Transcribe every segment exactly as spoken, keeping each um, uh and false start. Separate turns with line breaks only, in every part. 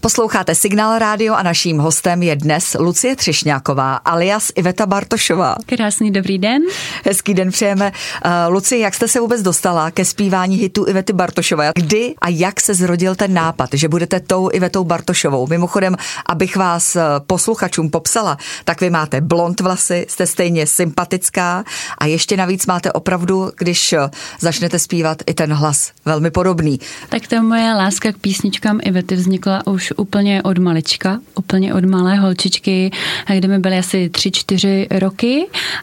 Posloucháte Signál rádio a naším hostem je dnes Lucie Třešňáková alias Iveta Bartošová.
Krásný dobrý den.
Hezký den přejeme. Uh, Lucie, jak jste se vůbec dostala ke zpívání hitu Ivety Bartošové? Kdy a jak se zrodil ten nápad, že budete tou Ivetou Bartošovou? Mimochodem, abych vás posluchačům popsala, tak vy máte blond vlasy, jste stejně sympatická a ještě navíc máte opravdu, když začnete zpívat, i ten hlas velmi podobný.
Tak ta moje láska k písničkám Ivety vznikla už úplně od malička, úplně od malé holčičky, kde mi byly asi tři, čtyři roky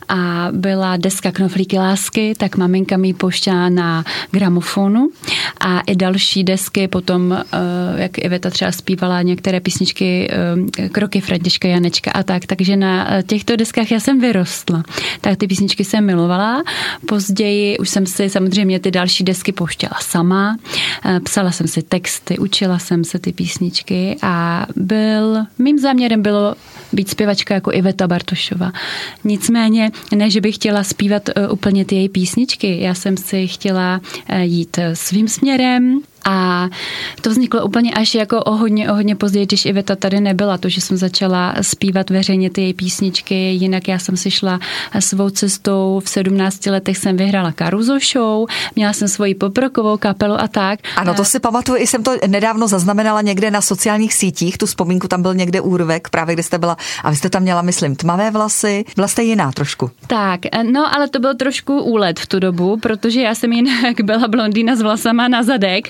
a byla deska Knoflíky lásky, tak maminka mi pouštěla na gramofonu a i další desky potom, jak Iveta třeba zpívala některé písničky Kroky Františka Janečka a tak, takže na těchto deskách já jsem vyrostla. Tak ty písničky jsem milovala. Později už jsem si samozřejmě ty další desky pouštěla sama, psala jsem si texty, učila jsem se ty písničky a byl, mým záměrem bylo být zpěvačka jako Iveta Bartošová. Nicméně, ne, že bych chtěla zpívat úplně ty její písničky, já jsem si chtěla jít svým směrem. A to vzniklo úplně až jako o hodně, o hodně později, když Iveta tady nebyla, to, že jsem začala zpívat veřejně ty její písničky, jinak já jsem si šla svou cestou, v sedmnácti letech jsem vyhrála Caruso Show, měla jsem svoji poprokovou kapelu a tak.
Ano, to si pamatuju, i jsem to nedávno zaznamenala někde na sociálních sítích, tu vzpomínku, tam byl někde úryvek, právě kde jste byla a vy jste tam měla, myslím, tmavé vlasy, byla jste jiná trošku.
Tak, no, ale to byl trošku úlet v tu dobu, protože já jsem jinak byla blondýna s vlasama na zadek.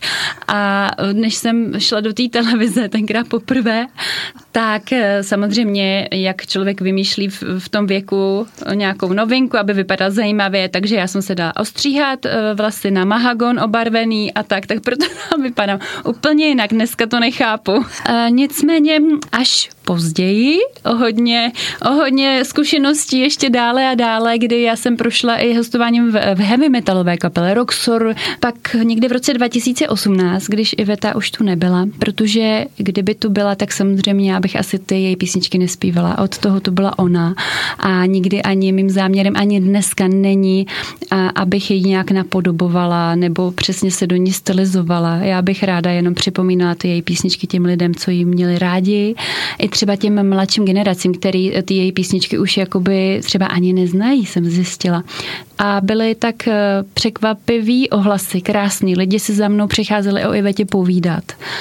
A než jsem šla do té televize tenkrát poprvé, tak samozřejmě, jak člověk vymýšlí v, v tom věku nějakou novinku, aby vypadal zajímavě, takže já jsem se dala ostříhat vlasy na mahagon obarvený a tak, tak proto tam vypadám úplně jinak, dneska to nechápu. E, nicméně až později, o hodně, o hodně zkušeností ještě dále a dále, kdy já jsem prošla i hostováním v, v heavy metalové kapele Roxor, pak někdy v roce dva tisíce osmnáct, když Iveta už tu nebyla, protože kdyby tu byla, tak samozřejmě já bych asi ty její písničky nespívala. Od toho to byla ona a nikdy ani mým záměrem ani dneska není, abych ji nějak napodobovala nebo přesně se do ní stylizovala. Já bych ráda jenom připomínala ty její písničky těm lidem, co jí měli rádi, i třeba těm mladším generacím, který ty její písničky už jakoby třeba ani neznají, jsem zjistila. A byly tak překvapivý ohlasy, krásný. Lidi si za mnou přicházeli o Ivetě povídat.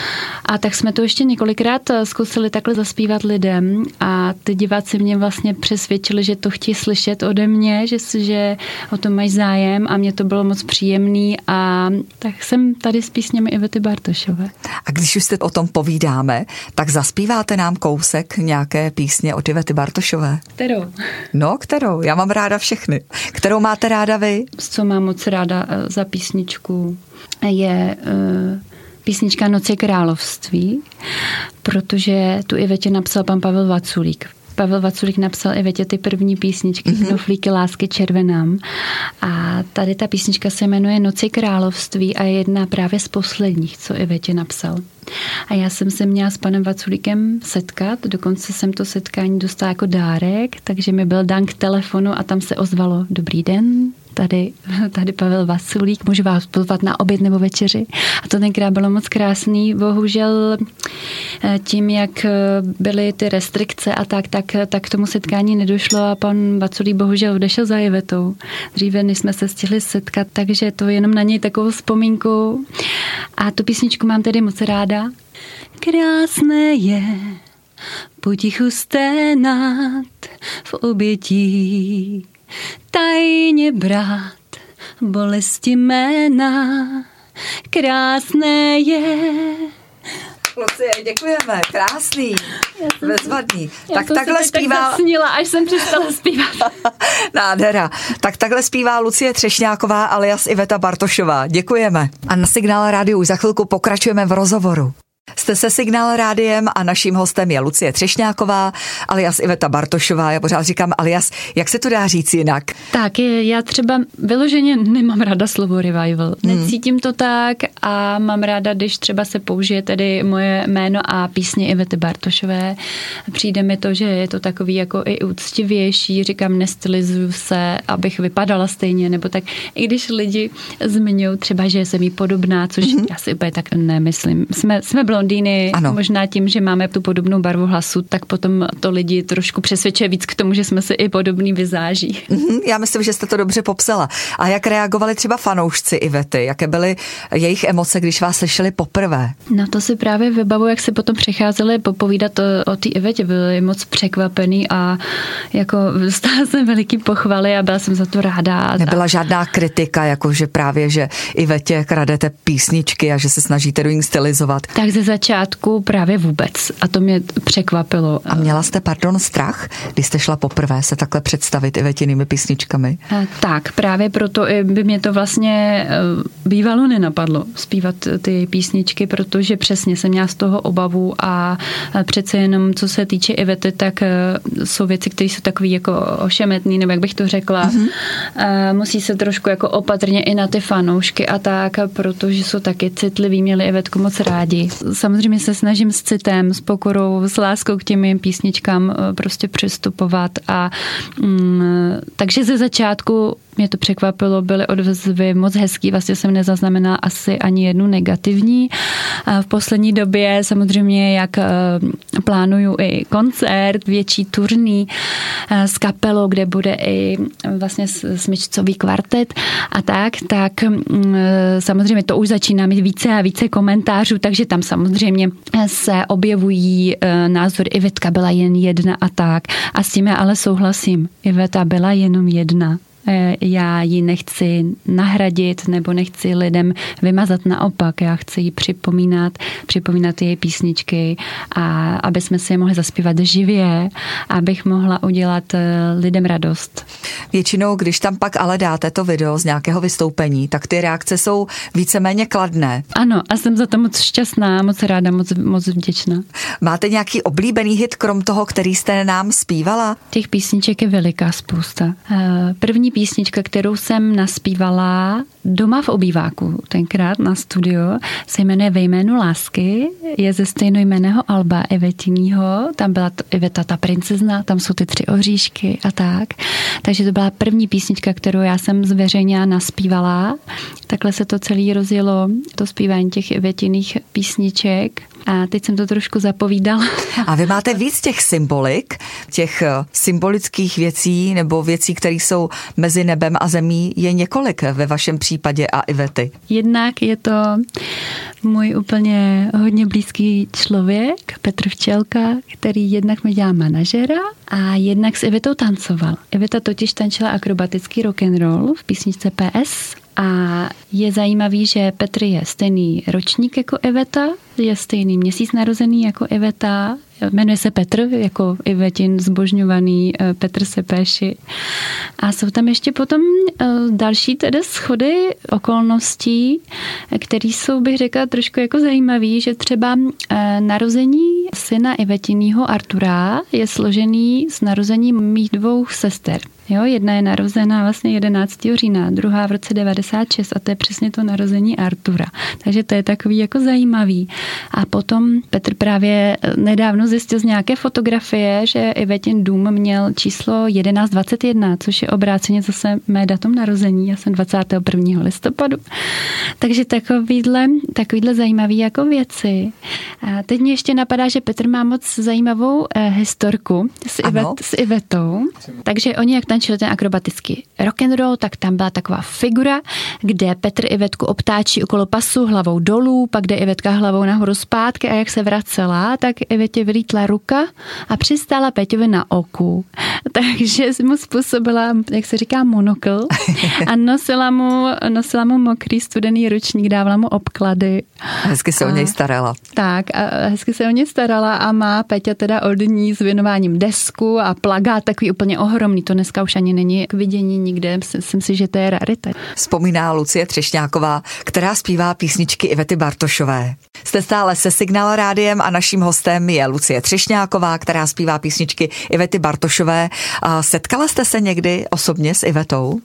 A tak jsme to ještě několikrát zkusili takhle zaspívat lidem a ty diváci mě vlastně přesvědčili, že to chtějí slyšet ode mě, že, že o tom mají zájem a mě to bylo moc příjemný a tak jsem tady s písněmi Ivety Bartošové.
A když už se o tom povídáme, tak zaspíváte nám kousek nějaké písně od Ivety Bartošové?
Kterou?
No, kterou? Já mám ráda všechny. Kterou máte ráda vy?
Co mám moc ráda za písničku je uh, písnička Noci království, protože tu Ivetě napsal pan Pavel Vaculík. Pavel Vaculík napsal Ivetě ty první písničky mm-hmm. Knoflíky lásky červenám. A tady ta písnička se jmenuje Noci království a je jedna právě z posledních, co Ivetě napsal. A já jsem se měla s panem Vaculíkem setkat, dokonce jsem to setkání dostala jako dárek, takže mi byl dán k telefonu a tam se ozvalo: dobrý den, tady, tady Pavel Vaculík, můžu vás pozvat na oběd nebo večeři. A to tenkrát bylo moc krásný. Bohužel tím, jak byly ty restrikce a tak, tak, tak k tomu setkání nedošlo a pan Vaculík bohužel odešel za Ivetou. Dříve, než jsme se stihli setkat, takže to jenom na něj takovou vzpomínku. A tu písničku mám tedy moc ráda. Krásné je potichu sténat v obětí, tajně brát bolesti jména. Krásné je.
Lucie, děkujeme, krásný, bezvadný. Tak
jsem
takhle
se
zpívá...
tak zasnila, až jsem přestala zpívat.
Nádhera. Tak takhle zpívá Lucie Třešňáková alias Iveta Bartošová. Děkujeme. A na Signál rádiu už za chvilku pokračujeme v rozhovoru. Jste se Signál rádiem a naším hostem je Lucie Třešňáková alias Iveta Bartošová. Já pořád říkám alias, jak se to dá říct jinak?
Tak, já třeba vyloženě nemám ráda slovo revival. Hmm. Necítím to tak a mám ráda, když třeba se použije tedy moje jméno a písně Ivety Bartošové. Přijde mi to, že je to takový jako i úctivější, říkám, nestylizuju se, abych vypadala stejně, nebo tak. I když lidi zmiňují třeba, že jsem jí podobná, což hmm. já si úplně tak nemyslím. Jsme, jsme blondýny, ano. Možná tím, že máme tu podobnou barvu hlasu, tak potom to lidi trošku přesvědčuje víc k tomu, že jsme si i podobný vizáží.
Já myslím, že jste to dobře popsala. A jak reagovali třeba fanoušci Ivety? Jaké byly jejich emoce, když vás slyšeli poprvé?
No to si právě vybavuji, jak se potom přicházeli popovídat o, o té Ivetě. Byli moc překvapený a jako dostala jsem veliký pochvaly a byla jsem za to ráda.
Nebyla žádná kritika, jako že právě, že Ivetě kradete písničky a že se snažíte do ní stylizovat?
Tak ze začátku právě vůbec. A to mě překvapilo.
A měla jste, pardon, strach, když jste šla poprvé se takhle představit Ivetinými písničkami?
A tak, právě proto by mě to vlastně bývalo nenapadlo zpívat ty písničky, protože přesně jsem měla z toho obavu a přece jenom co se týče Ivety, tak jsou věci, které jsou takový jako ošemetný, nebo jak bych to řekla. Mm-hmm. Musí se trošku jako opatrně i na ty fanoušky a tak, protože jsou taky citliví, měli Ivetku moc rádi. Samozřejmě se snažím s citem, s pokorou, s láskou k těm mým písničkám prostě přistupovat a mm, takže ze začátku mě to překvapilo, byly odezvy moc hezký, vlastně jsem nezaznamenala asi ani jednu negativní. A v poslední době samozřejmě, jak plánuju i koncert, větší turný s kapelou, kde bude i vlastně smyčcový kvartet a tak, tak samozřejmě to už začíná mít více a více komentářů, takže tam samozřejmě se objevují názory, Ivetka byla jen jedna a tak. A s tím já ale souhlasím. Iveta byla jenom jedna. Já ji nechci nahradit nebo nechci lidem vymazat, naopak. Já chci ji připomínat, připomínat její písničky a aby jsme si je mohli zaspívat živě, abych mohla udělat lidem radost.
Většinou, když tam pak ale dáte to video z nějakého vystoupení, tak ty reakce jsou víceméně kladné.
Ano, a jsem za to moc šťastná, moc ráda, moc, moc vděčná.
Máte nějaký oblíbený hit, krom toho, který jste nám zpívala?
Těch písniček je veliká spousta. První písnička, kterou jsem naspívala doma v obýváku, tenkrát na studio, se jmenuje Ve jménu lásky, je ze stejnojmenného alba Ivetinýho, tam byla Iveta ta princezna, tam jsou ty tři oříšky a tak. Takže to byla první písnička, kterou já jsem zveřejně naspívala. Takhle se to celý rozjelo, to zpívání těch Ivetiných písniček. A teď jsem to trošku zapovídala.
A vy máte víc těch symbolik, těch symbolických věcí nebo věcí, které jsou mezi nebem a zemí, je několik ve vašem případě a Ivety.
Jednak je to můj úplně hodně blízký člověk, Petr Včelka, který jednak mi dělá manažera a jednak s Ivetou tancoval. Iveta totiž tančila akrobatický rock'n'roll v písničce P S. A je zajímavý, že Petr je stejný ročník jako Iveta, je stejný měsíc narozený jako Iveta, jmenuje se Petr, jako Ivetin zbožňovaný Petr Sepéši. A jsou tam ještě potom další tedy schody okolností, které jsou, bych řekla, trošku jako zajímavý, že třeba narození syna Ivetinýho Artura je složený z narození mých dvou sester. Jo, jedna je narozená vlastně jedenáctého října, druhá v roce devadesát šest a to je přesně to narození Artura. Takže to je takový jako zajímavý. A potom Petr právě nedávno zjistil z nějaké fotografie, že Ivetin dům měl číslo jedenáct dvacet jedna, což je obráceně zase mé datum narození. Já jsem dvacátého prvního listopadu. Takže takovýhle, takovýhle zajímavý jako věci. A teď mě ještě napadá, že Petr má moc zajímavou eh, historku s, Ivet, s Ivetou. Takže oni, jak tančili ten akrobatický rock'n'roll, tak tam byla taková figura, kde Petr Ivetku obtáčí okolo pasu hlavou dolů, pak jde Ivetka hlavou nahoru zpátky a jak se vracela, tak Ivetě vylítla ruka a přistála Peťovi na oku. Takže mu způsobila, jak se říká, monokl a nosila mu, nosila mu mokrý studený ručník, dávala mu obklady.
Hezky se a, o něj starala.
Tak, a hezky se o něj starala a má Peťa teda od ní s věnováním desku a plagát takový úplně ohromný. To dneska už ani není k vidění nikde. Myslím si, že to je rarita.
Vzpomíná Lucie Třešňáková, která zpívá písničky Ivety Bartošové. Jste stále se Signál rádiem a naším hostem je Lucie Třešňáková, která zpívá písničky Ivety Bartošové. A setkala jste se někdy osobně s Ivetou?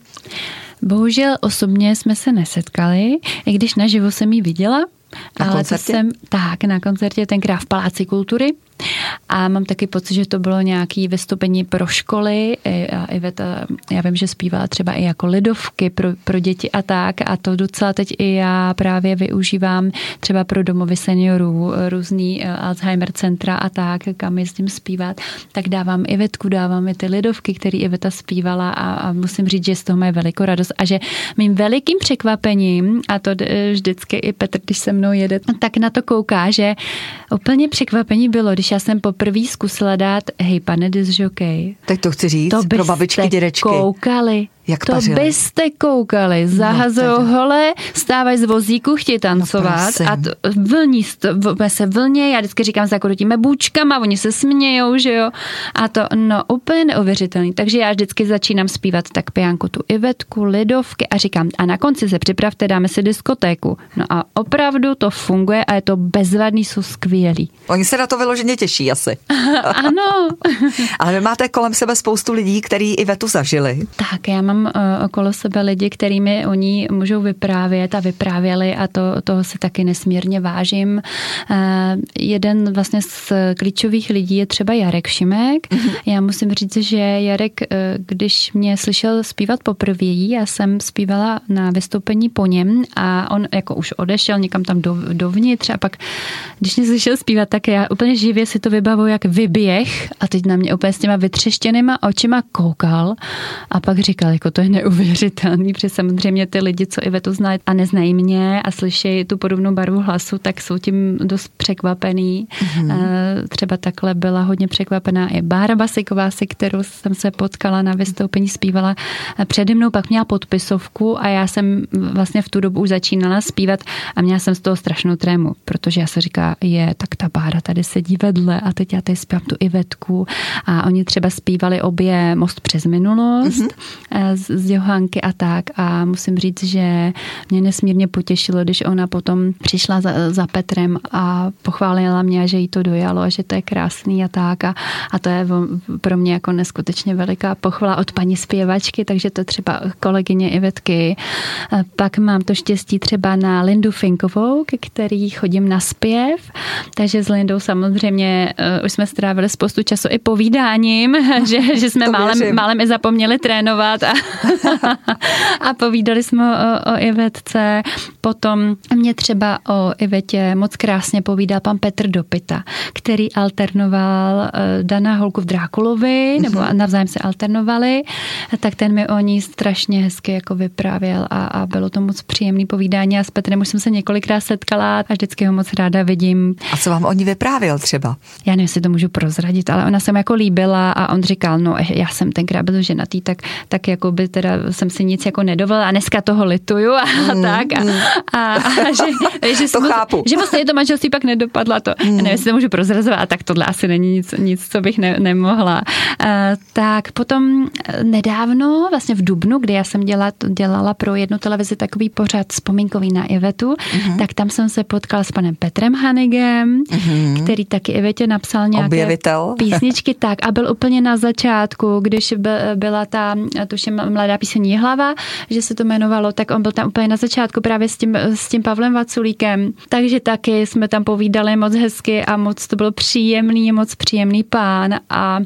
Bohužel osobně jsme se nesetkali, i když naživo jsem ji viděla.
Na
ale
koncertě?
To jsem, tak, na koncertě tenkrát v Paláci kultury. A mám taky pocit, že to bylo nějaké vystoupení pro školy. A Iveta, já vím, že zpívala třeba i jako lidovky pro, pro děti a tak. A to docela teď i já právě využívám třeba pro domovy seniorů, různý Alzheimer centra a tak, kam jezdím zpívat. Tak dávám Ivetku, dávám i ty lidovky, které Iveta zpívala a, a musím říct, že z toho mají velikou radost. A že mým velikým překvapením, a to vždycky i Petr, když se mnou jede, tak na to kouká, že úplně překvapení bylo, když já jsem poprvé zkusila dát hej, pane disjokej.
Tak to chci říct, to pro babičky, dědečky.
Koukali.
Jak
to
pařili.
Byste koukali, zahazujou no, hole, stávají z vozíku, chtějí tancovat no, a to, vlní se vlně, já vždycky říkám, zakrutíme bůčkama, oni se smějou, že jo, a to no úplně neuvěřitelný, takže já vždycky začínám zpívat tak pijanku, tu Ivetku, lidovky a říkám, a na konci se připravte, dáme si diskotéku. No a opravdu to funguje a je to bezvadný, jsou skvělí.
Oni se na to vyloženě těší asi.
Ano.
Ale vy máte kolem sebe spoustu lidí, kteří Ivetu zažili.
Tak, já mám okolo sebe lidi, kterými oni můžou vyprávět a vyprávěli a to, toho si taky nesmírně vážím. Jeden vlastně z klíčových lidí je třeba Jarek Šimek. Mm-hmm. Já musím říct, že Jarek, když mě slyšel zpívat poprvé, já jsem zpívala na vystoupení po něm a on jako už odešel někam tam do, dovnitř a pak, když mě slyšel zpívat, tak já úplně živě si to vybavuju, jak vyběh a teď na mě úplně s těma vytřeštěnýma očima koukal a pak říkal, jako to je neuvěřitelný, protože samozřejmě ty lidi, co Ivetu znají a neznají mě a slyší tu podobnou barvu hlasu, tak jsou tím dost překvapený. Mm-hmm. Třeba takhle byla hodně překvapená i Bára Basiková, se kterou jsem se potkala na vystoupení, zpívala přede mnou, pak měla podpisovku a já jsem vlastně v tu dobu už začínala zpívat a měla jsem z toho strašnou trému, protože já se říká, je, tak ta Bára tady sedí vedle a teď já tady zpívám tu Ivetku a oni třeba zpívali obě Most přes minulost, mm-hmm. z, z Johánky a tak a musím říct, že mě nesmírně potěšilo, když ona potom přišla za, za Petrem a pochválila mě, že jí to dojalo a že to je krásný a tak a, a to je pro mě jako neskutečně veliká pochvala od paní zpěvačky, takže to třeba kolegyně Ivetky. Pak mám to štěstí třeba na Lindu Finkovou, ke který chodím na zpěv, takže s Lindou samozřejmě uh, už jsme strávili spoustu času i povídáním, že, že jsme málem, málem i zapomněli trénovat a, a povídali jsme o, o Ivetce. Potom mě třeba o Ivetě moc krásně povídal pan Petr Dopita, který alternoval uh, Dana Holku v Drákulovi, mm-hmm. nebo navzájem se alternovali, tak ten mi o ní strašně hezky jako vyprávěl a, a bylo to moc příjemný povídání a s Petrem už jsem se několikrát setkala a vždycky ho moc ráda vidím.
A co vám o ní vyprávěl třeba?
Já nevím, jestli to můžu prozradit, ale ona se mi jako líbila a on říkal, no já jsem tenkrát byl ženatý, tak, tak jako by teda jsem si nic jako nedovolila a dneska toho lituju a mm, tak. A,
mm.
a, a že, že,
to chápu.
Že vlastně to manželství pak nedopadla, to mm. nevím, jestli to můžu prozrazovat, a tak tohle asi není nic, nic co bych ne, nemohla. A, tak potom nedávno, vlastně v dubnu, kdy já jsem dělala, dělala pro jednu televizi takový pořad vzpomínkový na Ivetu, mm-hmm. tak tam jsem se potkala s panem Petrem Hanigem, mm-hmm. který taky Ivetě napsal nějaké
Objevitel.
písničky, tak a byl úplně na začátku, když byla ta, tuším, mladá píseň Jihlava, že se to jmenovalo, tak on byl tam úplně na začátku právě s tím, s tím Pavlem Vaculíkem. Takže taky jsme tam povídali moc hezky a moc to byl příjemný, moc příjemný pán a,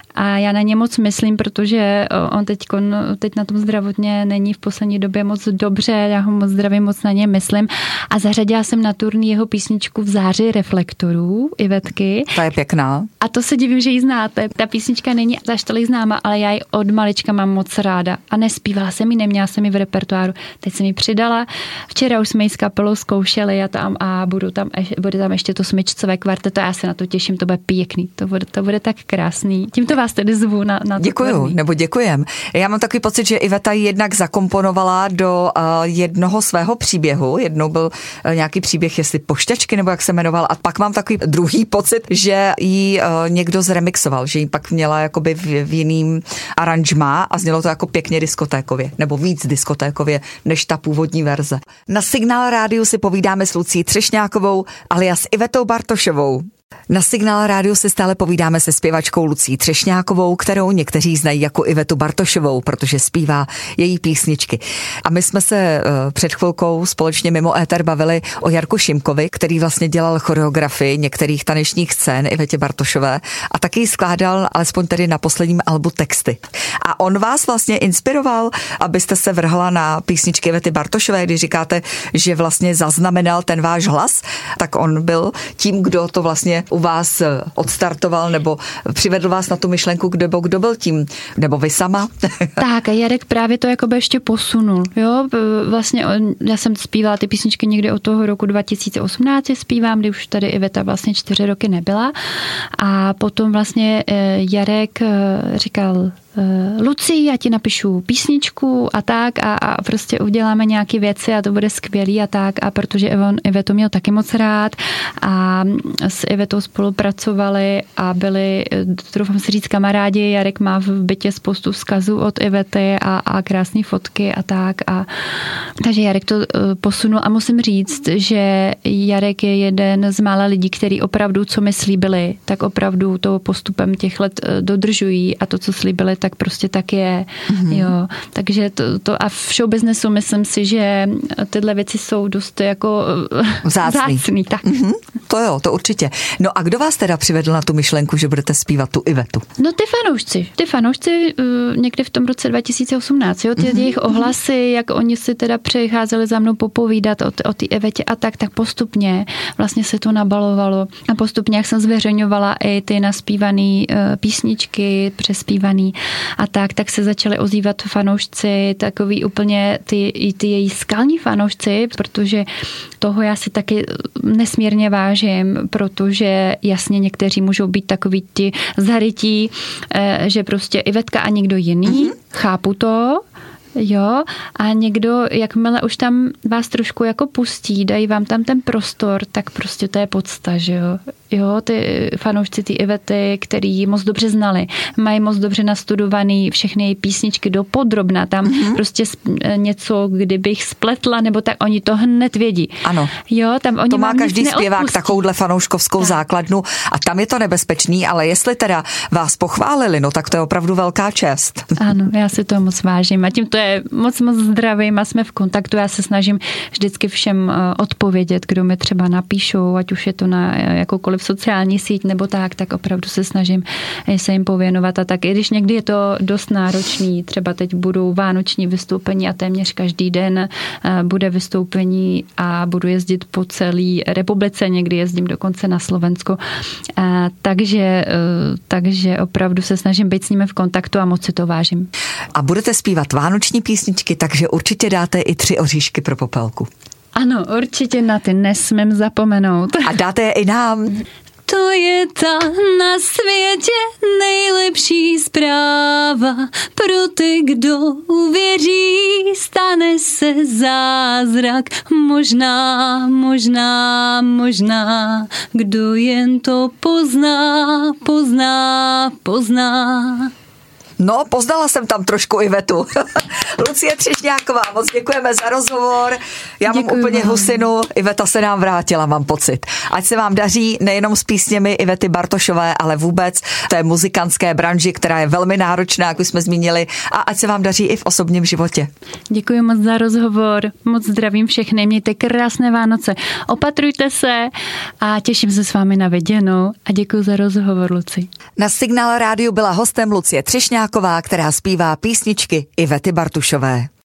a já na ně moc myslím, protože on teď, teď na tom zdravotně není v poslední době moc dobře, já ho moc zdravím, moc na ně myslím a zařadila jsem na turný jeho písničku V záři reflektorů Ivetky.
Ta je pěkná.
A to se divím, že ji znáte. Ta písnička není až tolik známa, ale já ji od malička mám moc ráda. A nespívala jsem ji, neměla jsem ji v repertoáru. Teď jsem ji přidala. Včera už jsme ji s kapelou zkoušeli a tam a budu tam, bude tam ještě to smyčcové kvarteto. Já se na to těším, to bude pěkný. To bude, to bude tak krásný. Tímto vás tedy zvu na, na to.
Děkuju, tvorný. Nebo děkujem. Já mám takový pocit, že Iveta jednak zakomponovala do uh, jednoho svého příběhu. Jednou byl uh, nějaký příběh, jestli Pošťačky, nebo jak se jmenoval. A pak mám takový druhý pocit, že ji uh, někdo zremixoval, že ji pak měla jakoby v, v jiným aranžmá a znělo to jako pěkně diskotékově, nebo víc diskotékově, než ta původní verze. Na Signál rádiu si povídáme s Lucí Třešňákovou alias Ivetou Bartošovou. Na Signál rádiu si stále povídáme se zpěvačkou Lucí Třešňákovou, kterou někteří znají jako Ivetu Bartošovou, protože zpívá její písničky. A my jsme se uh, před chvilkou společně mimo éter bavili o Jarku Šimkovi, který vlastně dělal choreografii některých tanečních scén Ivetě Bartošové a taky skládal alespoň tedy na posledním albu texty. A on vás vlastně inspiroval, abyste se vrhla na písničky Ivety Bartošové, když říkáte, že vlastně zaznamenal ten váš hlas, tak on byl tím, kdo to vlastně u vás odstartoval nebo přivedl vás na tu myšlenku, kdo, kdo byl tím, nebo vy sama?
Tak a Jarek právě to jakoby ještě posunul, jo, vlastně on, já jsem zpívala ty písničky někdy od toho roku dva tisíce osmnáct, zpívám, kdy už tady Iveta vlastně čtyři roky nebyla a potom vlastně Jarek říkal, Luci, já ti napíšu písničku a tak a, a prostě uděláme nějaké věci a to bude skvělý a tak a protože on Ivetu měl taky moc rád a s Ivetou spolupracovali a byli, doufám si říct, kamarádi. Jarek má v bytě spoustu vzkazů od Ivety a, a krásné fotky a tak a takže Jarek to posunul a musím říct, že Jarek je jeden z mála lidí, který opravdu, co mi slíbili, tak opravdu to postupem těch let dodržují a to, co slíbili, tak prostě tak je. Mm-hmm. Jo. Takže to, to a v showbiznesu myslím si, že tyhle věci jsou dost jako
vzácný.
vzácný tak.
Mm-hmm. To jo, to určitě. No a kdo vás teda přivedl na tu myšlenku, že budete zpívat tu Ivetu?
No ty fanoušci. Ty fanoušci uh, někdy v tom roce dva tisíce osmnáct, jo, ty mm-hmm. jejich ohlasy, jak oni si teda přicházeli za mnou popovídat o, o té Ivetě a tak, tak postupně vlastně se to nabalovalo a postupně, jak jsem zveřejňovala i ty naspívané uh, písničky, přespívaný a tak, tak se začaly ozývat fanoušci, takový úplně ty, ty její skalní fanoušci, protože toho já si taky nesmírně vážím, protože jasně někteří můžou být takový ti zarytí, že prostě Ivetka a nikdo jiný, mm-hmm. chápu to, jo, a někdo, jakmile už tam vás trošku jako pustí, dají vám tam ten prostor, tak prostě to je podsta, že jo. Jo, ty fanoušci ty Ivety, který ji moc dobře znali, mají moc dobře nastudovaný všechny její písničky dopodrobna, tam mm-hmm. prostě něco, kdybych spletla, nebo tak, oni to hned vědí.
Ano,
jo, tam oni
to má každý zpěvák takovouhle fanouškovskou tak. základnu a tam je to nebezpečný, ale jestli teda vás pochválili, no tak to je opravdu velká čest.
Ano, já si to moc vážím a tím to je moc moc zdravím a jsme v kontaktu, já se snažím vždycky všem odpovědět, kdo mi třeba napíšou, ať už je to na jakoukoliv sociální síť nebo tak, tak opravdu se snažím se jim pověnovat a tak, i když někdy je to dost náročný, třeba teď budou vánoční vystoupení a téměř každý den bude vystoupení a budu jezdit po celé republice, někdy jezdím dokonce na Slovensko, takže, takže opravdu se snažím být s nimi v kontaktu a moc si to vážím.
A budete zpívat vánoční písničky, takže určitě dáte i tři oříšky pro Popelku.
Ano, určitě na ty nesmím zapomenout.
A dáte je i nám.
To je ta na světě nejlepší zpráva. Pro ty, kdo uvěří, stane se zázrak. Možná, možná, možná, kdo jen to pozná, pozná, pozná.
No, poznala jsem tam trošku Ivetu. Lucie Třešňáková, moc děkujeme za rozhovor. Já Děkuji mám úplně vám. husinu, Iveta se nám vrátila, mám pocit. Ať se vám daří nejenom s písněmi Ivety Bartošové, ale vůbec té muzikantské branži, která je velmi náročná, jak už jsme zmínili, a ať se vám daří i v osobním životě.
Děkuji moc za rozhovor, moc zdravím všechny, mějte krásné Vánoce, opatrujte se a těším se s vámi na viděnou a děkuji za rozhovor, Luci.
Na Signál rádiu byla hostem Lucie Třešňáková, která zpívá písničky Ivety Bartošové.